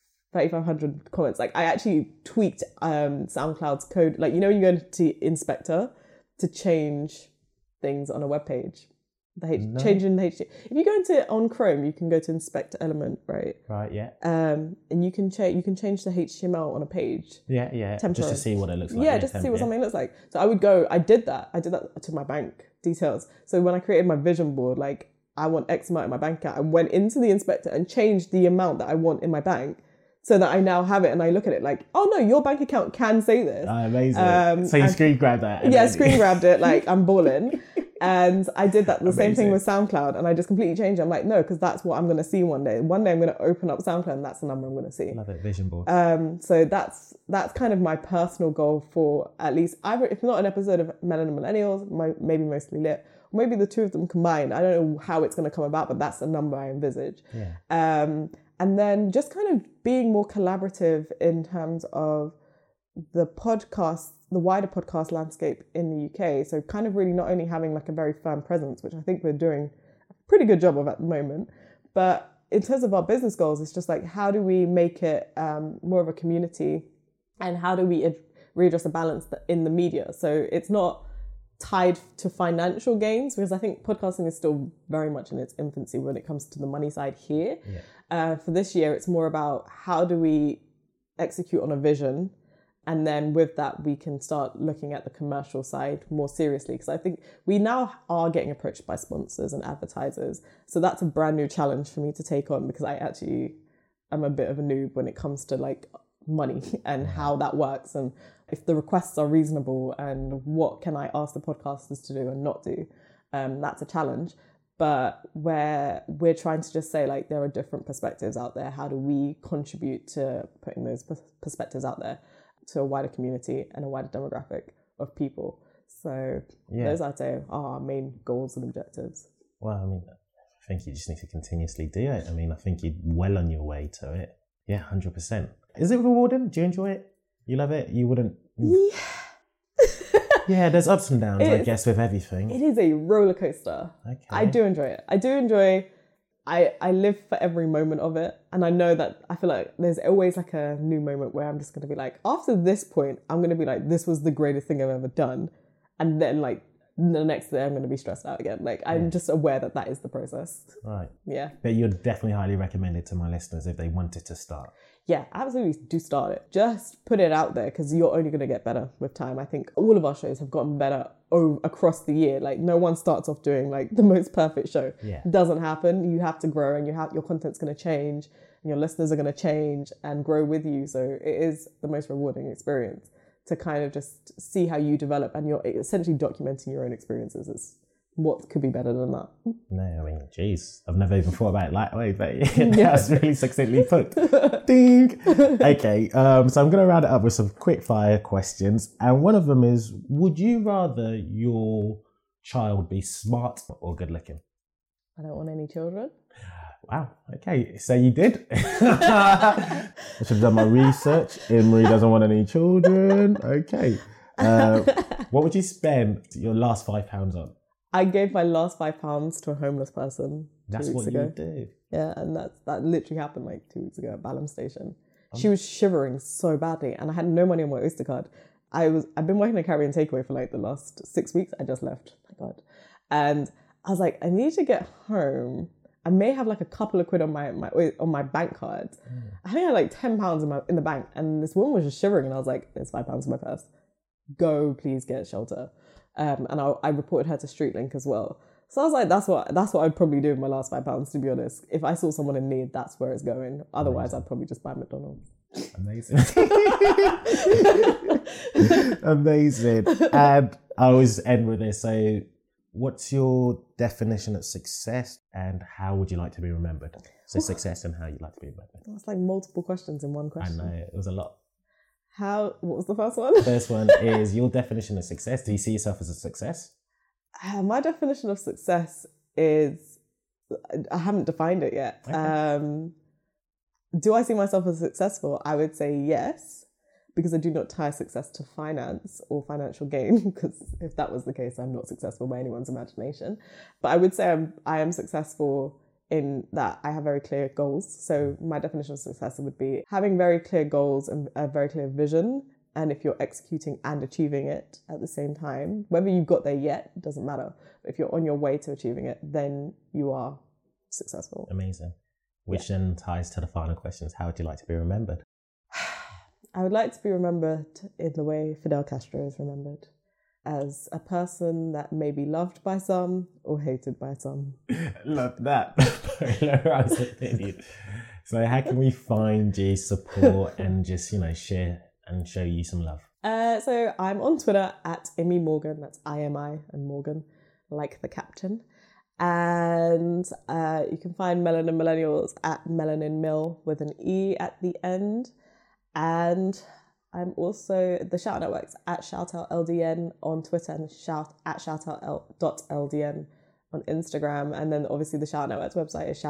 3,500 comments. Like I actually tweaked SoundCloud's code. Like, you know, when you go to Inspector to change things on a web page. Changing the HTML. If you go on Chrome, you can go to Inspector Element, right? Right, yeah. And you can change the HTML on a page. Yeah. Just to see what it looks like. Yeah, just to see what something looks like. So I did that to my bank details. So when I created my vision board, like I want X amount in my bank account, I went into the Inspector and changed the amount that I want in my bank, so that I now have it, and I look at it like, oh no, your bank account can say this. Oh, amazing. So you screen grabbed that. Yeah, screen grabbed it, like I'm balling. And I did that, the same thing with SoundCloud, and I just completely changed it. I'm like, no, because that's what I'm going to see one day. One day I'm going to open up SoundCloud and that's the number I'm going to see. Love it, vision board. So that's kind of my personal goal for at least, either, if not an episode of Melanin Millennials, maybe Mostly Lit, or maybe the two of them combined. I don't know how it's going to come about, but that's the number I envisage. Yeah. And then just kind of being more collaborative in terms of the wider podcast landscape in the UK. So kind of really not only having like a very firm presence, which I think we're doing a pretty good job of at the moment, but in terms of our business goals, it's just like, how do we make it more of a community, and how do we readjust the balance in the media? So it's not tied to financial gains, because I think podcasting is still very much in its infancy when it comes to the money side here. Yeah. For this year, it's more about how do we execute on a vision, and then with that, we can start looking at the commercial side more seriously. Because I think we now are getting approached by sponsors and advertisers. So that's a brand new challenge for me to take on, because I actually am a bit of a noob when it comes to like money and how that works, and if the requests are reasonable, and what can I ask the podcasters to do and not do. That's a challenge. But where we're trying to just say, like, there are different perspectives out there. How do we contribute to putting those perspectives out there to a wider community and a wider demographic of people? So those, I'd say, are our main goals and objectives. Well, I mean, I think you just need to continuously do it. I mean, I think you're well on your way to it. Yeah, 100%. Is it rewarding? Do you enjoy it? You love it? You wouldn't? Yeah. Yeah, there's ups and downs, I guess, with everything. It is a roller coaster. Okay. I do enjoy it. I do enjoy I live for every moment of it. And I know that I feel like there's always like a new moment where I'm just going to be like, after this point, I'm going to be like, this was the greatest thing I've ever done. And then like the next day I'm going to be stressed out again. Like I'm just aware that that is the process. Right. Yeah. But you'd definitely highly recommend it to my listeners if they wanted to start. Yeah, absolutely do start it. Just put it out there because you're only going to get better with time. I think all of our shows have gotten better across the year. Like no one starts off doing like the most perfect show. Yeah. It doesn't happen. You have to grow and your content's going to change and your listeners are going to change and grow with you. So it is the most rewarding experience to kind of just see how you develop, and you're essentially documenting your own experiences. It's what could be better than that? No, I mean, geez, I've never even thought about it that way, but that's really succinctly put. Ding! Okay, so I'm going to round it up with some quick fire questions. And one of them is, would you rather your child be smart or good looking? I don't want any children. Wow, okay, so you did. I should have done my research. Imri doesn't want any children. Okay. What would you spend your last £5 on? I gave my last £5 to a homeless person. That's 2 weeks what ago. you do. Yeah, and that literally happened like 2 weeks ago at Balham Station. She was shivering so badly, and I had no money on my Oyster card. I've been working at Caribbean Takeaway for like the last 6 weeks. I just left. My God. And I was like, I need to get home. I may have like a couple of quid on my bank card. I think I had like £10 in the bank, and this woman was just shivering, and I was like, "There's £5 in my purse. Go, please get shelter." And I reported her to StreetLink as well. So I was like, that's what I'd probably do with my last £5, to be honest. If I saw someone in need, that's where it's going. Otherwise, I'd probably just buy McDonald's. Amazing. Amazing. And I always end with this. So what's your definition of success, and how would you like to be remembered? So success and how you'd like to be remembered. That's like multiple questions in one question. I know, it was a lot. What was the first one? First one is your definition of success. Do you see yourself as a success? My definition of success is, I haven't defined it yet. Okay. Do I see myself as successful? I would say yes, because I do not tie success to finance or financial gain, because if that was the case, I'm not successful by anyone's imagination. But I would say I am successful in that I have very clear goals. So my definition of success would be having very clear goals and a very clear vision. And if you're executing and achieving it at the same time, whether you've got there yet, doesn't matter. But if you're on your way to achieving it, then you are successful. Amazing. Which then ties to the final questions. How would you like to be remembered? I would like to be remembered in the way Fidel Castro is remembered, as a person that may be loved by some or hated by some. Love that. Polarized opinion. So how can we find you, support, and just, share and show you some love? So I'm on Twitter at Imi Morgan. That's IMI and Morgan, like the captain. And you can find Melanin Millennials at Melanin Mill with an E at the end. And I'm also the Shout Networks at ShoutOutLDN on Twitter and shoutout.ldn on Instagram. And then obviously the Shout Networks website is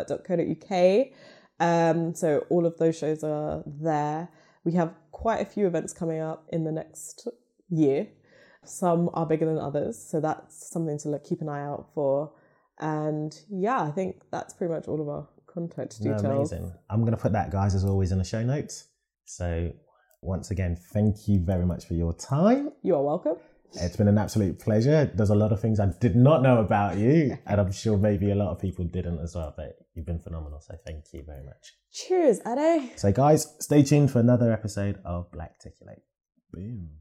shoutoutnetwork.co.uk. So all of those shows are there. We have quite a few events coming up in the next year. Some are bigger than others. So that's something to keep an eye out for. And yeah, I think that's pretty much all of our contact details. Amazing. I'm going to put that, guys, as always, in the show notes. So once again, thank you very much for your time. You are welcome. It's been an absolute pleasure. There's a lot of things I did not know about you, and I'm sure maybe a lot of people didn't as well, but you've been phenomenal. So thank you very much. Cheers, Ade. So guys, stay tuned for another episode of Blackticulate. Boom.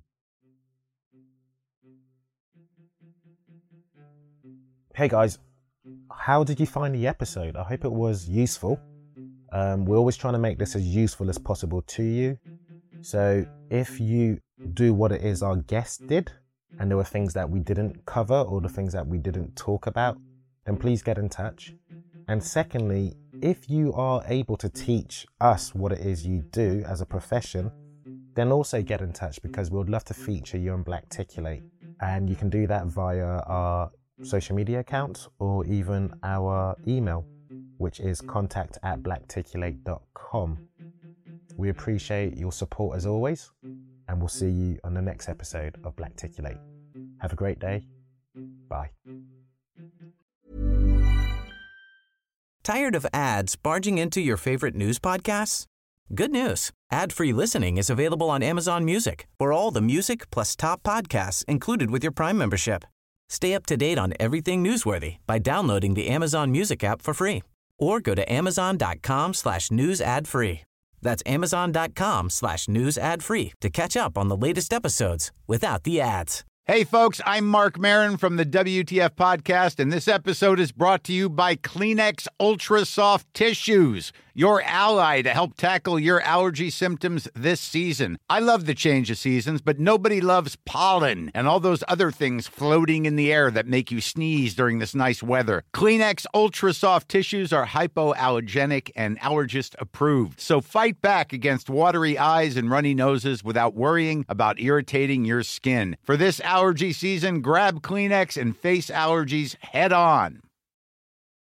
Hey guys, how did you find the episode? I hope it was useful. We're always trying to make this as useful as possible to you. So if you do what it is our guest did, and there were things that we didn't cover or the things that we didn't talk about, then please get in touch. And secondly, if you are able to teach us what it is you do as a profession, then also get in touch, because we would love to feature you on Blackticulate. And you can do that via our social media accounts or even our email, which is contact@blackticulate.com. We appreciate your support as always, and we'll see you on the next episode of Blackticulate. Have a great day. Bye. Tired of ads barging into your favorite news podcasts? Good news. Ad-free listening is available on Amazon Music for all the music plus top podcasts included with your Prime membership. Stay up to date on everything newsworthy by downloading the Amazon Music app for free or go to amazon.com/news ad free. That's amazon.com/news ad free to catch up on the latest episodes without the ads. Hey folks, I'm Mark Maron from the WTF Podcast, and this episode is brought to you by Kleenex Ultra Soft Tissues, your ally to help tackle your allergy symptoms this season. I love the change of seasons, but nobody loves pollen and all those other things floating in the air that make you sneeze during this nice weather. Kleenex Ultra Soft Tissues are hypoallergenic and allergist approved, so fight back against watery eyes and runny noses without worrying about irritating your skin. For this allergy season, grab Kleenex and face allergies head on.